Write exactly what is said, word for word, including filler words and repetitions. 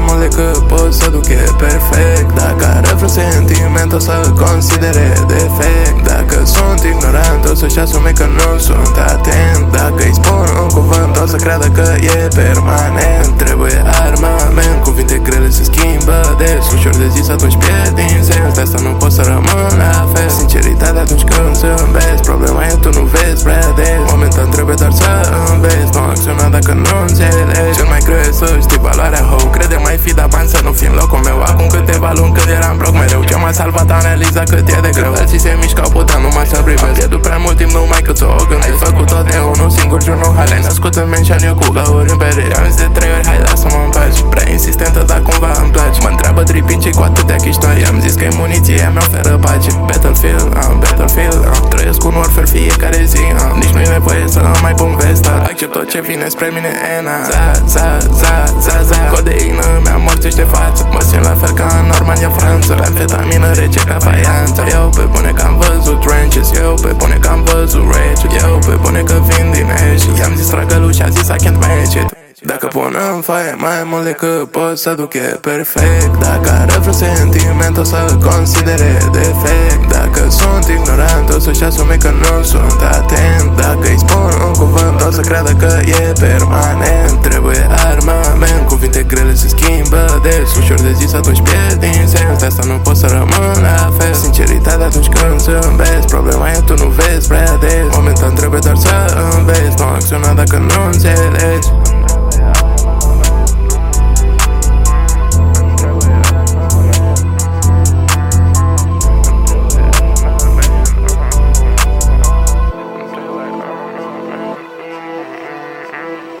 mult decât pot să duc, e perfect. Dacă are vreun sentiment o să-l considere defect. Dacă sunt ignorant o să-și asume că nu sunt atent. Dacă îi spun un cuvânt o să creadă că e permanent. Trebuie armament, cuvinte grele se schimbă des. Ușor de zis atunci pierd din sens. De asta nu pot să rămân la fel. Sinceritate atunci când zâmbesc. Problema e tu nu vezi prea des. Momentan trebuie doar să înveți. Nu acționa dacă nu înțelegi. Cel mai greu e să știi valoarea ho. Crede mai fi da bani să nu fi în locul meu. Acum câteva luni când eram broc mereu. Ce m-a salvat analiza cât e de greu. Alții se mișcau puteam numai să privesc. Pierdut prea mult timp numai cât o gândesc. Ai făcut tot de unul singur și unul hale. Născut în menșan eu cu găuri în perere. Am zis de trei ori hai lasă-mă în pace. Prea insistentă dar cumva îmi place. Mă întreabă tripincii cu atâtea chiștoi. Am zis că-i muniție mi oferă pace. Battlefield, am Battlefield, am trăiesc un Warfare fiecare zi, am nici nu-i nevoie să mai pun vesta. Accept tot ce vine spre mine, Ena. Za, za, za, za, za. Codeină mi-am morțești de față. Mă simt la fel ca în Normandia, Franța. Amfetamină rece ca faianța. Eu pe bune că am văzut trenches. Eu pe bune că am văzut rage. Eu pe bune că vin din ashes. I-am zis tragălu și a zis I can't match it. Dacă pun în foaie mai mult decât pot să duc, e perfect. Dacă are vreun sentiment o să-l considere defect. Dacă sunt ignorant o să-și asume că nu sunt atent. Dacă îi spun un cuvânt o să creadă că e permanent. Trebuie armă